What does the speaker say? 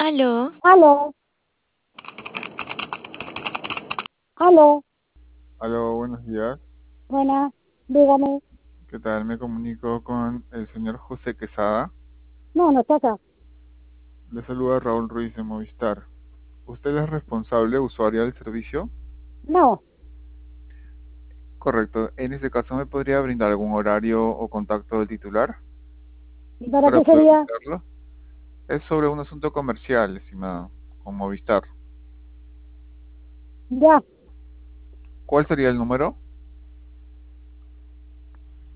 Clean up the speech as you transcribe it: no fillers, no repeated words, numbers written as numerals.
Aló, Aló, aló, Aló, buenos días. buenas, dígame. ¿Qué tal? Me comunico con el señor José Quesada. No, no está acá. Le saluda Raúl Ruiz de Movistar. ¿Usted es responsable usuario del servicio? No, Correcto. En ese caso, ¿me podría brindar algún horario o contacto del titular ¿y para para qué poder sería? brindarlo? Es sobre un asunto comercial, estimado, con Movistar. Ya, ¿Cuál sería el número?